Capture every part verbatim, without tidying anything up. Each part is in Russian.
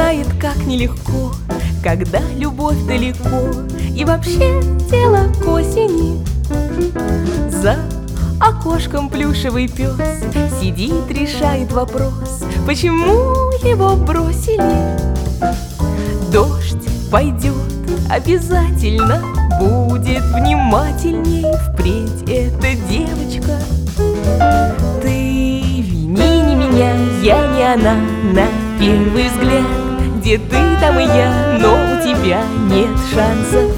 знает, как нелегко, когда любовь далеко, и вообще дело к осени. За окошком плюшевый пес сидит, решает вопрос, почему его бросили. Дождь пойдет обязательно, будет внимательней впредь эта девочка. Ты вини не меня, я не она, на первый взгляд. Где ты, там и я, но у тебя нет шансов.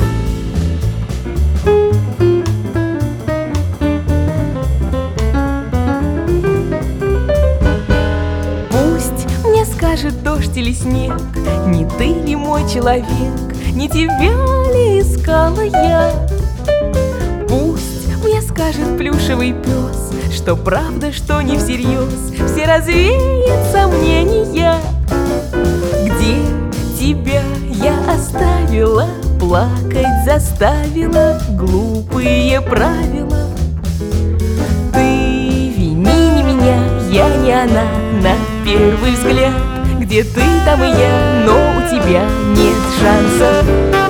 Пусть мне скажет дождь или снег, не ты ли мой человек, не тебя ли искала я. Пусть мне скажет плюшевый пес, что правда, что не всерьез, все развеет сомнения. Где тебя я оставила, плакать заставила глупые правила. Ты вини не меня, я не она, на первый взгляд. Где ты, там и я, но у тебя нет шансов.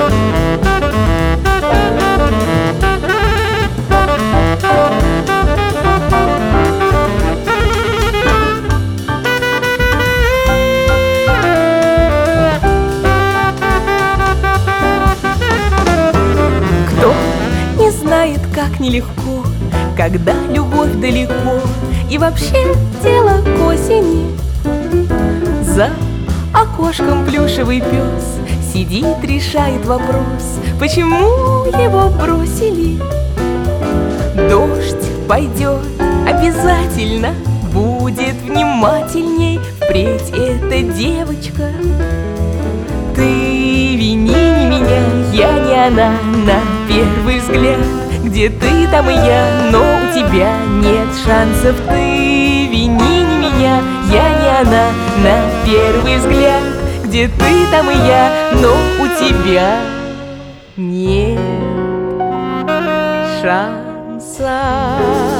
Кто не знает, как нелегко, когда любовь далеко, и вообще дело к осени. За окошком плюшевый пес сидит, решает вопрос, почему его бросили. Дождь пойдет обязательно, будет внимательней впредь эта девочка. Ты вини не меня, я не она, на первый взгляд. Где ты, там и я, но у тебя нет шансов. Ты вини не меня, я не она, на первый взгляд. Где ты, там и я, но у тебя нет шанса.